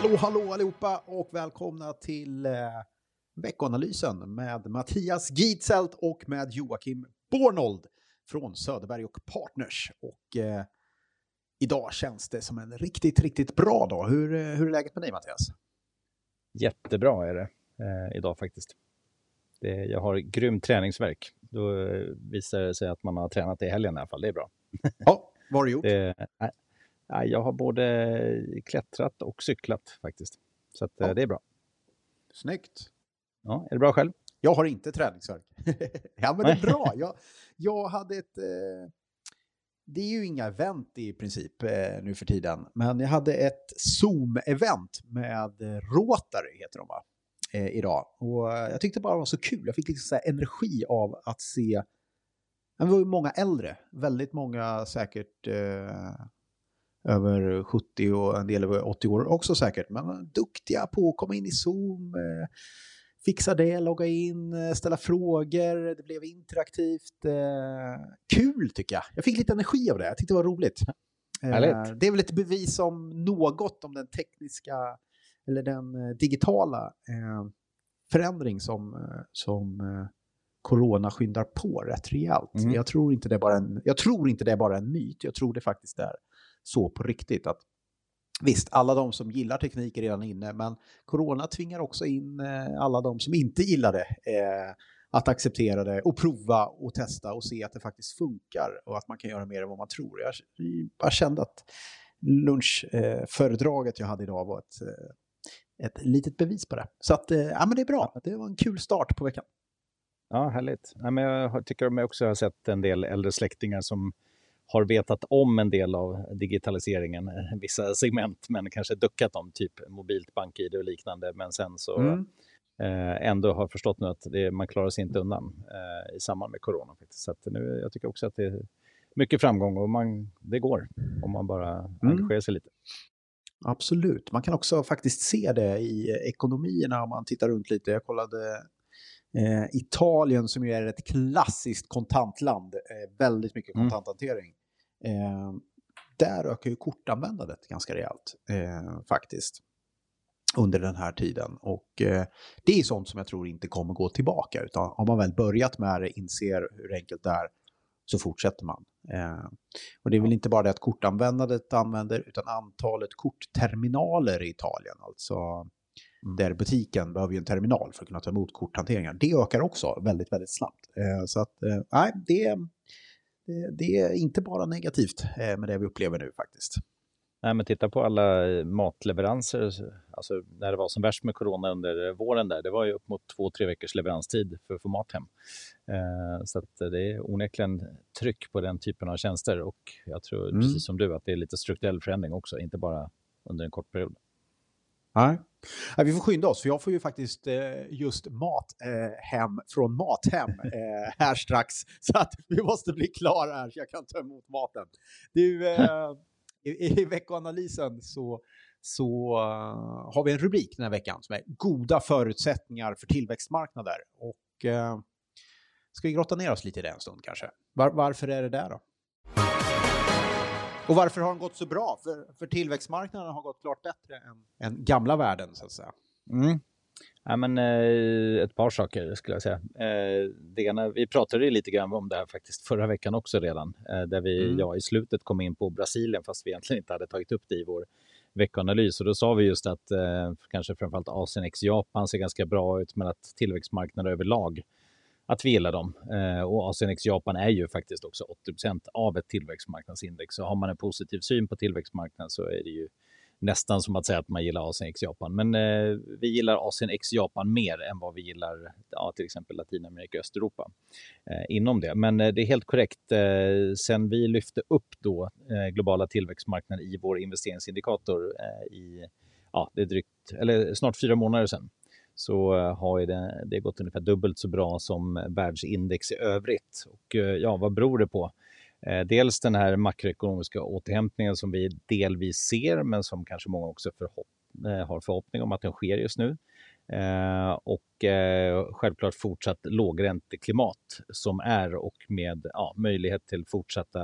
Hallå allihopa och välkomna till veckoanalysen med Mattias Gitzelt och med Joakim Bornold från Söderberg och Partners. Och idag känns det som en riktigt bra dag. Hur är läget med dig, Mattias? Jättebra är det idag faktiskt. Jag har grym träningsverk. Då visar det sig att man har tränat i helgen i alla fall. Det är bra. Ja, vad har du gjort? Jag har både klättrat och cyklat faktiskt. Så att, det är bra. Snyggt. Ja, är det bra själv? Jag har inte träningsverk. Ja, men det är bra. Jag hade ett... Det är ju inga event i princip nu för tiden. Men jag hade ett Zoom-event med Rotary, heter de va? Idag. Och jag tyckte bara det var så kul. Jag fick liksom så här energi av att se... Det var ju många äldre. Väldigt många säkert... över 70 och en del över 80 år också säkert. Men duktiga på att komma in i Zoom, fixa det, logga in, ställa frågor. Det blev interaktivt. Kul tycker jag. Jag fick lite energi av det. Jag tyckte det var roligt. Det är väl ett bevis om något om den tekniska eller den digitala förändring som corona skyndar på rätt rejält. Jag tror inte det är bara en myt. Jag tror det faktiskt är så på riktigt att visst, alla de som gillar teknik är redan inne, men corona tvingar också in alla de som inte gillar det att acceptera det och prova och testa och se att det faktiskt funkar och att man kan göra mer än vad man tror. Jag bara kände att lunchföredraget jag hade idag var ett litet bevis på det. Så att, ja, men det är bra. Det var en kul start på veckan. Ja, härligt. Ja, men jag tycker att jag också har sett en del äldre släktingar som har vetat om en del av digitaliseringen, vissa segment, men kanske duckat om typ mobilt bank-id och liknande. Men sen så ändå har förstått nu att man klarar sig inte undan i samband med corona. Faktiskt. Så att nu, jag tycker också att det är mycket framgång och det går om man bara engagerar sig lite. Absolut. Man kan också faktiskt se det i ekonomierna om man tittar runt lite. Jag kollade Italien som ju är ett klassiskt kontantland, väldigt mycket kontanthantering. Där ökar ju kortanvändandet ganska rejält faktiskt under den här tiden. Och det är sånt som jag tror inte kommer gå tillbaka, utan har man väl börjat med det, inser hur enkelt det är, så fortsätter man. Och det är väl inte bara det att kortanvändandet använder, utan antalet kortterminaler i Italien, alltså där butiken behöver ju en terminal för att kunna ta emot korthanteringar. Det ökar också väldigt snabbt. Så att nej, det är inte bara negativt med det vi upplever nu faktiskt. Nej, men titta på alla matleveranser. Alltså när det var som värst med corona under våren där, det var ju upp mot 2-3 veckors leveranstid för att få mat hem. Så att det är onekligen tryck på den typen av tjänster, och jag tror precis som du att det är lite strukturell förändring också, inte bara under en kort period. Nej. Vi får skynda oss, för jag får ju faktiskt just mat hem från Mathem här strax. Så att vi måste bli klara här så jag kan ta emot maten. Du, i veckoanalysen så har vi en rubrik den här veckan som är goda förutsättningar för tillväxtmarknader. Och ska vi grotta ner oss lite i det en stund kanske? Varför är det där då? Och varför har den gått så bra? För tillväxtmarknaden har gått klart bättre än gamla världen, så att säga. Ja, men, ett par saker skulle jag säga. Det ena, vi pratade lite grann om det här faktiskt förra veckan också redan. Där jag i slutet kom in på Brasilien, fast vi egentligen inte hade tagit upp det i vår veckoanalys. Och då sa vi just att kanske framförallt Asien x Japan ser ganska bra ut, men att tillväxtmarknader överlag, att vi gillar dem. Och Asien x Japan är ju faktiskt också 80% av ett tillväxtmarknadsindex. Så har man en positiv syn på tillväxtmarknaden så är det ju nästan som att säga att man gillar Asien x Japan. Men vi gillar Asien x Japan mer än vad vi gillar till exempel Latinamerika och Östeuropa inom det. Men det är helt korrekt. Sen vi lyfte upp då globala tillväxtmarknaden i vår investeringsindikator det är drygt, eller snart 4 månader sedan, så har det gått ungefär dubbelt så bra som världsindex i övrigt. Och vad beror det på? Dels den här makroekonomiska återhämtningen som vi delvis ser, men som kanske många också har förhoppning om att den sker just nu. Och självklart fortsatt lågränteklimat som är, och med möjlighet till fortsatta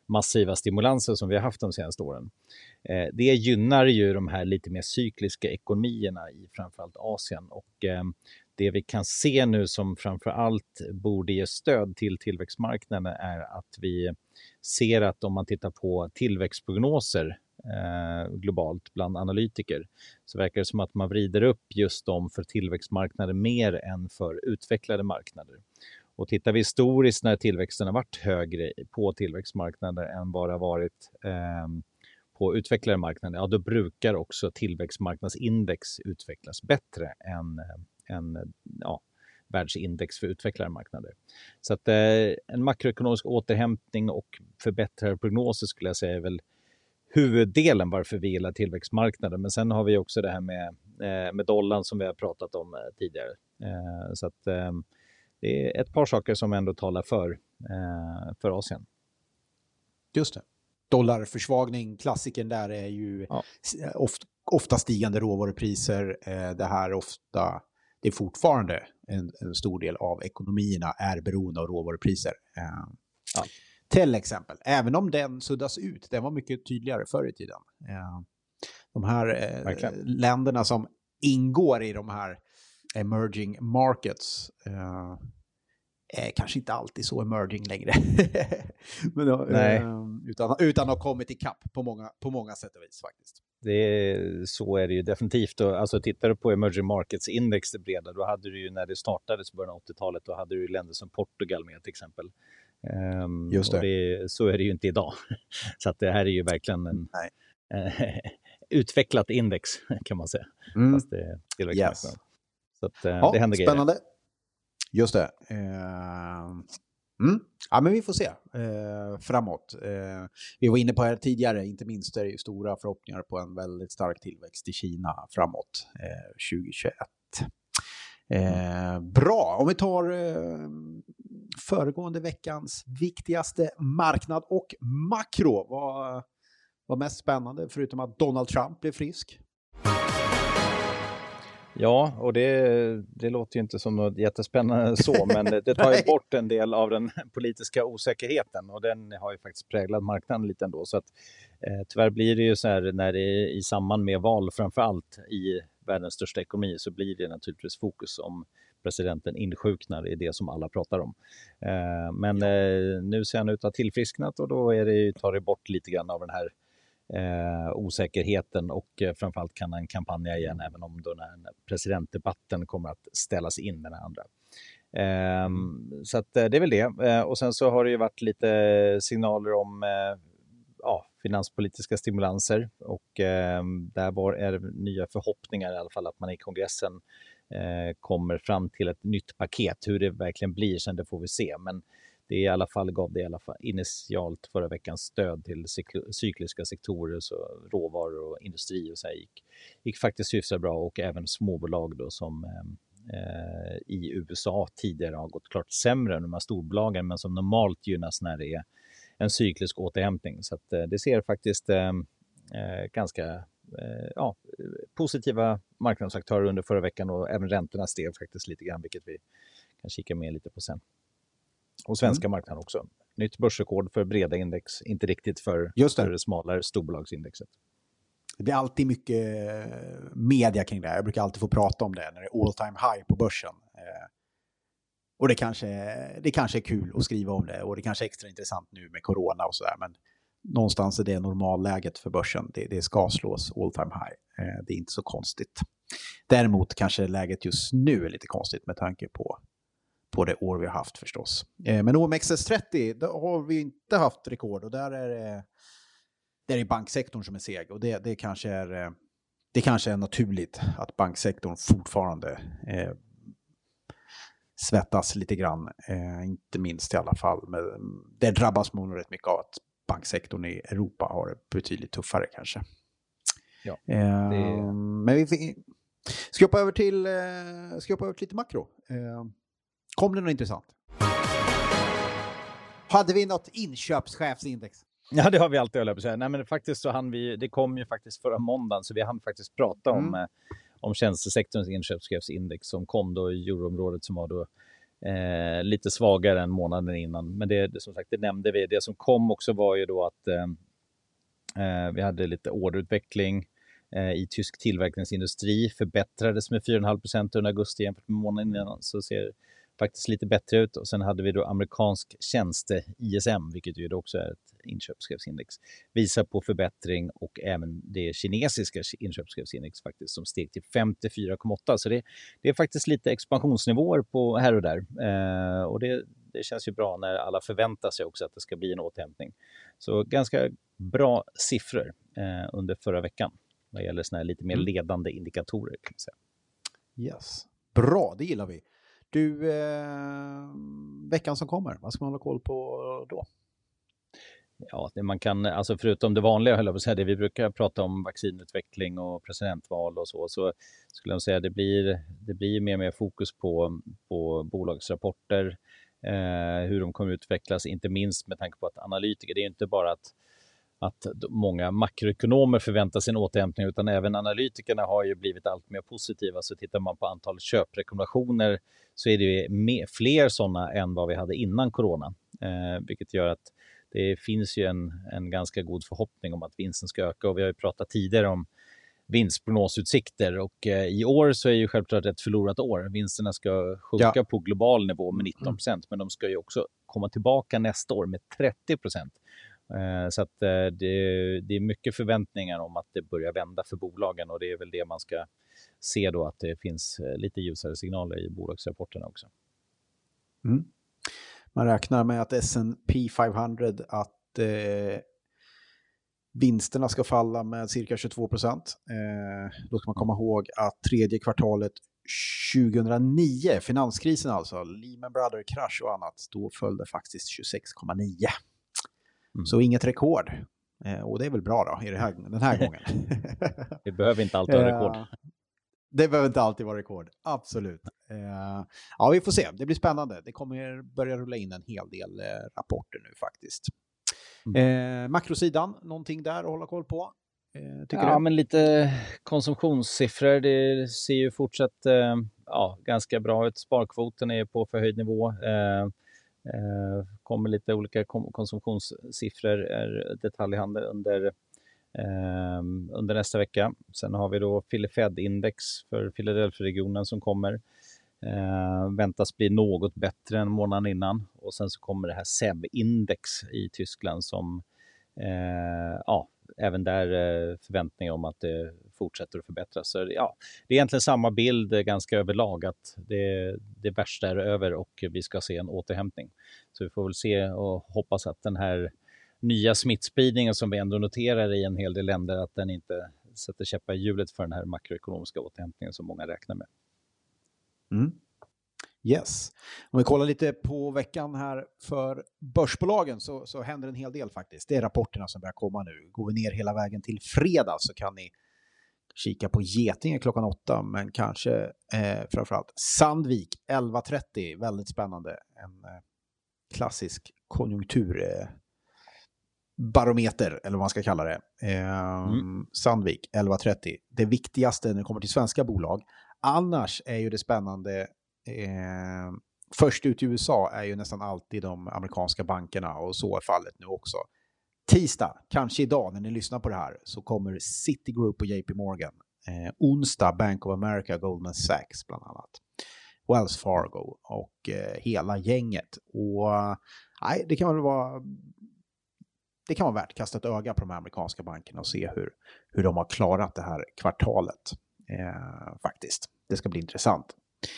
massiva stimulanser som vi har haft de senaste åren. Det gynnar ju de här lite mer cykliska ekonomierna i framförallt Asien, och det vi kan se nu som framförallt borde ge stöd till tillväxtmarknaden är att vi ser att om man tittar på tillväxtprognoser globalt bland analytiker, så verkar det som att man vrider upp just dem för tillväxtmarknader mer än för utvecklade marknader. Och tittar vi historiskt när tillväxten har varit högre på tillväxtmarknader än vad det har varit på utvecklade marknader, ja, då brukar också tillväxtmarknadsindex utvecklas bättre än världsindex för utvecklade marknader. Så att en makroekonomisk återhämtning och förbättrade prognoser skulle jag säga är väl huvuddelen varför vi gillar tillväxtmarknaden. Men sen har vi också det här med dollarn som vi har pratat om tidigare. Så att det är ett par saker som ändå talar för Asien. Just det. Dollarförsvagning, klassikern där är ju ofta stigande råvarupriser. Det är fortfarande en stor del av ekonomierna är beroende av råvarupriser. Till exempel, även om den suddas ut, den var mycket tydligare förr i tiden. De här länderna som ingår i de här emerging markets är kanske inte alltid så emerging längre. utan har kommit ikapp på många sätt och vis faktiskt. Så är det ju definitivt. Alltså, tittar du på emerging markets index det breda, då hade du ju när det startades i början av 80-talet, då hade du länder som Portugal med till exempel. Just det. Och så är det ju inte idag. Så att det här är ju verkligen en utvecklat index kan man säga. Fast det är tillväxtmarknaden. Så att, det händer spännande. Grejer. Just det. Ja, men vi får se framåt. Vi var inne på här tidigare, inte minst är det ju stora förhoppningar på en väldigt stark tillväxt i Kina framåt 2021. Bra, om vi tar föregående veckans viktigaste marknad och makro. Vad var mest spännande förutom att Donald Trump blev frisk? Ja, och det låter ju inte som något jättespännande så, men det tar ju bort en del av den politiska osäkerheten, och den har ju faktiskt präglat marknaden lite ändå. Så att tyvärr blir det ju så här när det är i samband med val, framförallt i världens största ekonomi, så blir det naturligtvis fokus om presidenten insjuknar i det som alla pratar om. Men nu ser han ut att ha tillfrisknat, och då tar det bort lite grann av den här osäkerheten, och framförallt kan han kampanja igen även om då när presidentdebatten kommer att ställas in med den andra. Så att det är väl det. Och sen så har det ju varit lite signaler om finanspolitiska stimulanser, och där är det nya förhoppningar i alla fall att man i kongressen kommer fram till ett nytt paket. Hur det verkligen blir sen, det får vi se, men det gav det i alla fall initialt förra veckans stöd till cykliska sektorer, så råvaror och industri och så här gick faktiskt hyfsat bra, och även småbolag då som i USA tidigare har gått klart sämre än de här storbolagen, men som normalt gynnas när det är en cyklisk återhämtning. Så att det ser faktiskt ganska positiva marknadsaktörer under förra veckan, och även räntorna steg faktiskt lite grann, vilket vi kan kika med lite på sen. Och svenska marknaden också. Nytt börsrekord för breda index, inte riktigt för det smalare storbolagsindexet. Det blir alltid mycket media kring det här. Jag brukar alltid få prata om det när det är all time high på börsen. Och det kanske är kul att skriva om det, och det kanske är extra intressant nu med corona och sådär, men någonstans är det normalläget för börsen. Det ska slås all time high. Det är inte så konstigt. Däremot kanske läget just nu är lite konstigt med tanke på det år vi har haft förstås. Men OMXS30, där har vi inte haft rekord, och där är det banksektorn som är seg, och det kanske är naturligt att banksektorn fortfarande svettas lite grann, inte minst i alla fall. Men det drabbas man rätt mycket av att banksektorn i Europa har det betydligt tuffare kanske. Ja, men vi ska hoppa över till lite makro. Kom det något intressant? Hade vi något inköpschefsindex? Ja, det har vi alltid, höll jag på att säga. Nej, men faktiskt så det kom ju faktiskt förra måndagen, så vi hann faktiskt prata om tjänstesektorns inköpschefsindex som kom då i euroområdet, som var då lite svagare än månaden innan. Men det som sagt, det nämnde vi. Det som kom också var ju då att vi hade lite orderutveckling i tysk tillverkningsindustri. Förbättrades med 4,5% under augusti jämfört med månaden innan. Så ser faktiskt lite bättre ut. Och sen hade vi då amerikansk tjänste ISM, vilket ju också är ett inköpschefsindex, visar på förbättring, och även det kinesiska inköpschefsindex faktiskt som steg till 54,8. Så det är faktiskt lite expansionsnivåer på här och där. Och det känns ju bra när alla förväntar sig också att det ska bli en återhämtning. Så ganska bra siffror under förra veckan vad gäller såna här lite mer ledande indikatorer, kan man säga. Yes. Bra, det gillar vi. Du, veckan som kommer, vad ska man hålla koll på då? Ja, det man kan, alltså förutom det vanliga, höll jag på att säga, det vi brukar prata om, vaccinutveckling och presidentval och så skulle jag säga det blir mer och mer fokus på bolagsrapporter, hur de kommer utvecklas, inte minst med tanke på att analytiker, det är inte bara att många makroekonomer förväntar sig en återhämtning, utan även analytikerna har ju blivit allt mer positiva. Så tittar man på antalet köprekommendationer så är det fler sådana än vad vi hade innan corona. Vilket gör att det finns ju en ganska god förhoppning om att vinsten ska öka. Och vi har ju pratat tidigare om vinstprognosutsikter, och i år så är ju självklart ett förlorat år. Vinsterna ska sjunka på global nivå med 19%, men de ska ju också komma tillbaka nästa år med 30%. Så att det är mycket förväntningar om att det börjar vända för bolagen, och det är väl det man ska se då, att det finns lite ljusare signaler i bolagsrapporterna också. Man räknar med att S&P 500 att vinsterna ska falla med cirka 22%. Då ska man komma ihåg att tredje kvartalet 2009, finanskrisen alltså, Lehman Brothers-krasch och annat, då följde faktiskt 26,9%. Så inget rekord. Och det är väl bra då den här gången. Det behöver inte alltid vara rekord. Det behöver inte alltid vara rekord. Absolut. Ja, vi får se. Det blir spännande. Det kommer börja rulla in en hel del rapporter nu faktiskt. Makrosidan, någonting där att hålla koll på? Tycker du? Men lite konsumtionssiffror. Det ser ju fortsatt ganska bra ut. Sparkvoten är på förhöjd nivå. Kommer lite olika konsumtionssiffror, detaljhandel under nästa vecka. Sen har vi då Fed-index för Philadelphia-regionen som kommer. Väntas bli något bättre än månaden innan. Och sen så kommer det här SEB-index i Tyskland som även där förväntningar om att det fortsätter att förbättras. Så det är egentligen samma bild ganska överlag, att det värsta är över och vi ska se en återhämtning. Så vi får väl se och hoppas att den här nya smittspridningen som vi ändå noterar i en hel del länder, att den inte sätter käppar i hjulet för den här makroekonomiska återhämtningen som många räknar med. Yes. Om vi kollar lite på veckan här för börsbolagen så händer en hel del faktiskt. Det är rapporterna som börjar komma nu. Går vi ner hela vägen till fredag så kan ni kika på Getinge klockan 8, men kanske framförallt Sandvik 11.30. Väldigt spännande. En klassisk konjunkturbarometer eller vad man ska kalla det. Sandvik 11.30. Det viktigaste när det kommer till svenska bolag. Annars är ju det spännande, först ut i USA är ju nästan alltid de amerikanska bankerna, och så är fallet nu också. Tisdag, kanske idag när ni lyssnar på det här, så kommer Citigroup och JP Morgan. Onsdag Bank of America, Goldman Sachs bland annat. Wells Fargo och hela gänget. Och det kan vara värt att kasta ett öga på de amerikanska bankerna och se hur de har klarat det här kvartalet. Faktiskt. Det ska bli intressant.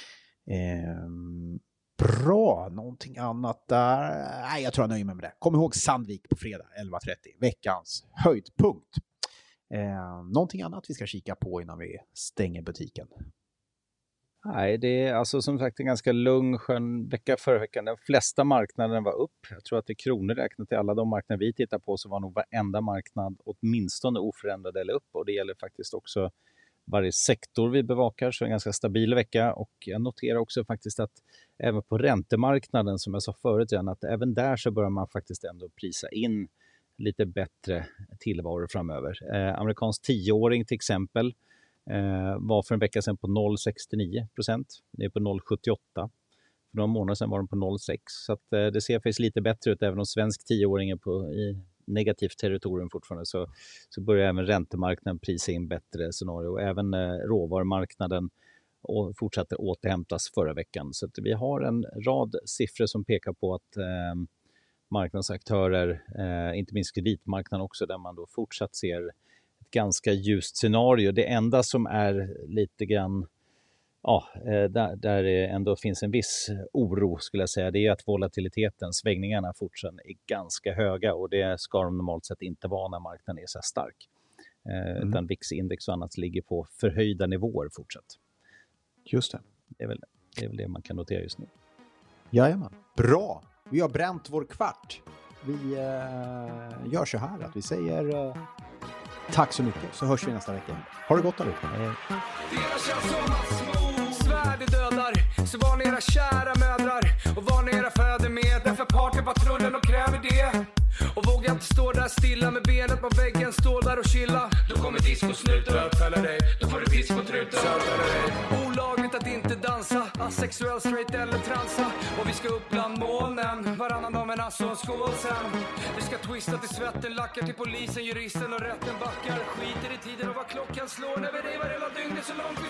Bra, någonting annat där? Nej, jag tror jag nöjer mig med det. Kom ihåg Sandvik på fredag 11.30, veckans höjdpunkt. Någonting annat vi ska kika på innan vi stänger butiken? Nej, det är alltså som sagt en ganska lugn skön vecka förra veckan. De flesta marknaderna var upp. Jag tror att det kronor räknat till alla de marknader vi tittar på, så var nog varenda marknad åtminstone oförändrad eller upp. Och det gäller faktiskt också varje sektor vi bevakar, så en ganska stabil vecka. Och jag noterar också faktiskt att även på räntemarknaden, som jag sa förut igen, att även där så börjar man faktiskt ändå prisa in lite bättre tillvaro framöver. Amerikansk 10-åring till exempel var för en vecka sedan på 0,69%. Det är på 0,78. För några månader sedan var den på 0,6. Så att, det ser faktiskt lite bättre ut. Även om svensk 10-åring är i negativt territorium fortfarande så börjar även räntemarknaden prisa in bättre scenario. Och även råvarumarknaden fortsatte återhämtas förra veckan. Så att vi har en rad siffror som pekar på att marknadsaktörer, inte minst kreditmarknaden också, där man då fortsatt ser ett ganska ljust scenario. Det enda som är lite grann, där det ändå finns en viss oro skulle jag säga, det är att volatiliteten, svängningarna fortfarande är ganska höga och det ska de normalt sett inte vara när marknaden är så här stark. Utan VIX-index och annat ligger på förhöjda nivåer fortsatt. Just det. Det är väl det man kan notera just nu. Jajamän. Bra! Vi har bränt vår kvart. Vi gör så här att vi säger tack så mycket, så hörs vi nästa vecka. Ha det gott allihopa. Svärd dödar, så var ni era kära mödrar och var ni era fäder med. Därför partypatrullen och kräver det. Och våga inte stå där stilla med benet på väggen, stå där och chilla. Då kommer discosnuten bötfälla dig, då får du discotruten bötfälla dig. Olagligt att inte dansa, asexuell, straight eller transa. Och vi ska upp bland molnen, varannan dag med nasso och skål sen. Vi ska twista till svetten, lackar till polisen, juristen och rätten backar. Skiter i tiden och vad klockan slår när vi revar hela dygnet så långt vi